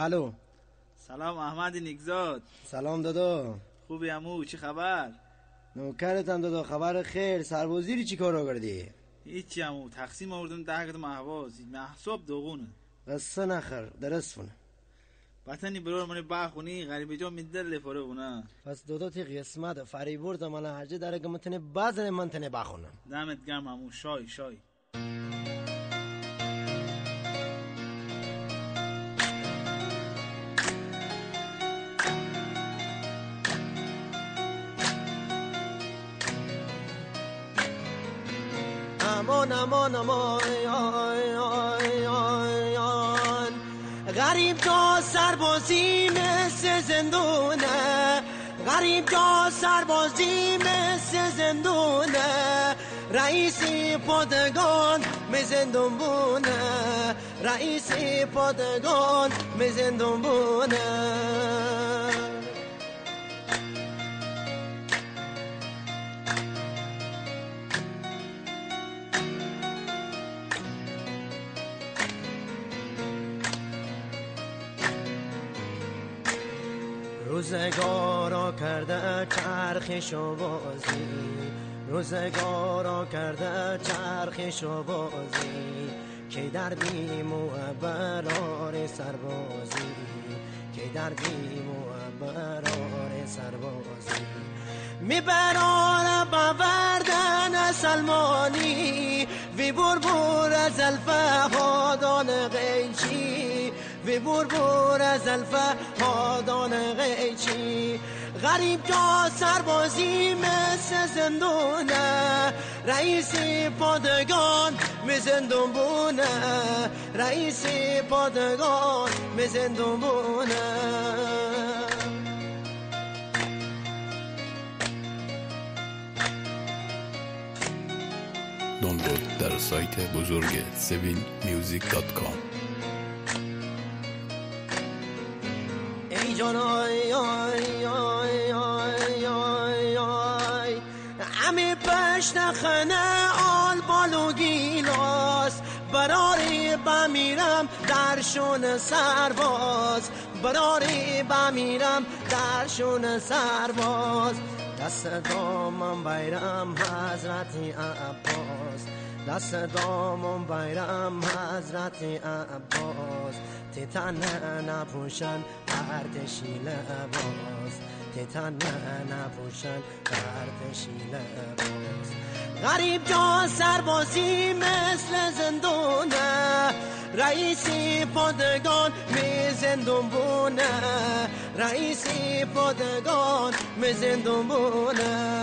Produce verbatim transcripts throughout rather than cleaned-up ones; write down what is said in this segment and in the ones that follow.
الو. سلام احمد نیکزاد. سلام دادا. خوبی عمو؟ چی خبر؟ نوکرتم دادا. خبر خیر. سربازی چی کارا کردی؟ هیچی عمو، تقسیم آوردم ده کد محواز محسوب دوغونه قصه نخر درست فونه بطنی برور منی باخونی غریبه جا میدر لفاره بونه. پس دادا تی قسمت فریبورد من هرجه داره که متنه بازن من تنه باخونم. دمت گرم عمو. شای شای امان امان امان آی آی آی آی غریب جا سربازی مثل زندونه، غریب جا سربازی مثل زندونه، رئیسی پادگان می زندون بونه، رئیسی پادگان می زندون بونه. روزگارا کرده چرخش و بازی، روزگارا کرده چرخش و بازی، که در بیم و برار سربازی، که در بیم و برار سربازی. میبران باوردن سلمانی وی بربور از الفهادان غیچی، وی بربور از الفهادان غیچی. غریب جا سربازی مثل زندونه، رئیسی پادگان می زندون بونه، رئیسی پادگان می زندون بونه. دانلود در سایت بزرگ سیویل میوزیک دات کام. ای جان آی آی آی آی آی آی همه پشت خنه آل بالو گیلاس، براری بمیرم درشون سرباز، براری بمیرم درشون سرباز. دست دامم بیرم حضرت عباس، دست دامم بیرم حضرت عباس. تیتن نپوشن ارتشی لباس، تیتن نپوشن ارتشی لباس. غریب جا سربازی مثل زندونه، رئیسی پادگان می زندون بونه، رئیسی پادگان می زندون بونه.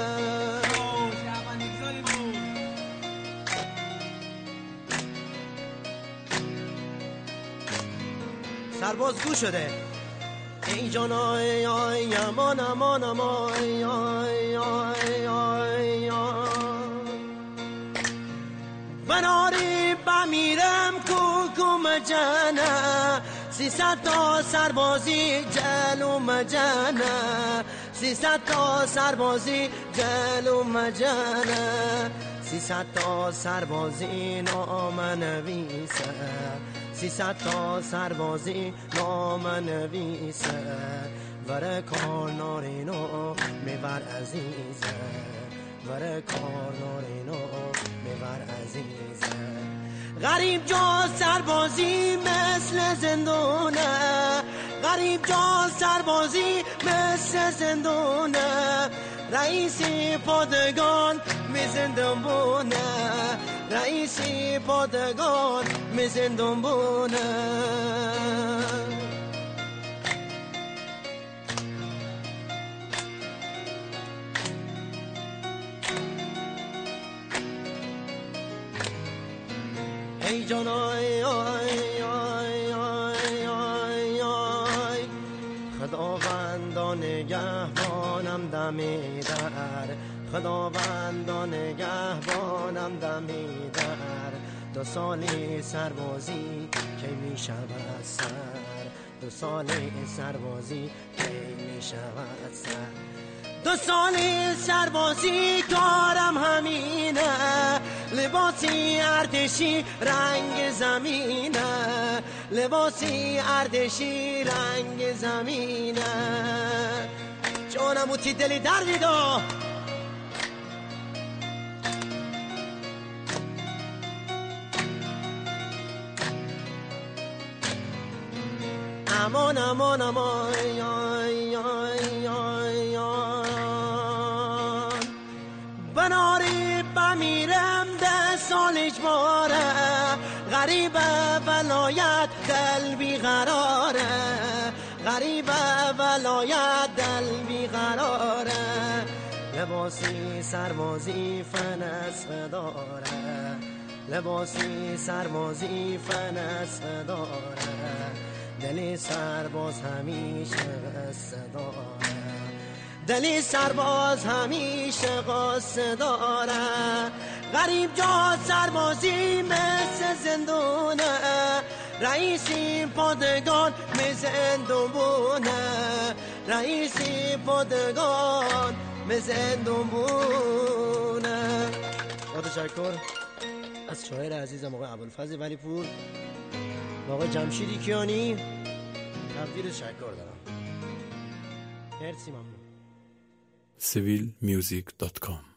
سرباز گو شده. ای جان آی آی امان امان امان آی آی آی آی بناری بمیرم کوکوم جنه، سیصد تا سربازی جلوم جنه، سیصد تا سربازی جلوم جنه، سیصد تا سربازی نام نویسه، سیصد تا سربازی نام نویسه. ور کار نارینو میبر عزیزه، ور کار نارینو میبر عزیزه. غریب جا سربازی مثل زندونه، غریب جا سربازی مثل زندونه، رئیسی پادگان می زندون بونه، رئیسی پادگان می زندون بونه. ای جان آی آی آی آی آی آی خداوندان نگهبانم دمی در، خداوندان نگهبانم دمی در. دو سالی سربازی کی می شود سر، دو سالی سربازی کی می شود سر. دو سالی سربازی کارم همینه، لباسی ارتشی رنگ زمینه، لباسی اردشی رنگ زمینه جانم و تی دلی دردیدو امان امان امان آی آی آی آی بناری بمیرم ده سالش باره غریبه ولایت دل بیقراره غریبه ولایت دل بیقراره لباسی سربازی فنس داره لباسی سربازی فنس داره دلی سرباز همیشه قصه داره دلی سرباز همیشه قصه داره غریب جا سربازی مثل زندونه رئیسی پادگان مثل زندونه رئیسی پادگان مثل زندونه. با تشکر از شاعر عزیزم آقای ابوالفضل ولی پور و آقای جمشیدی کیانی تقدیر تشکر دارم. مرسی ممنون. سیویل میوزیک دات کام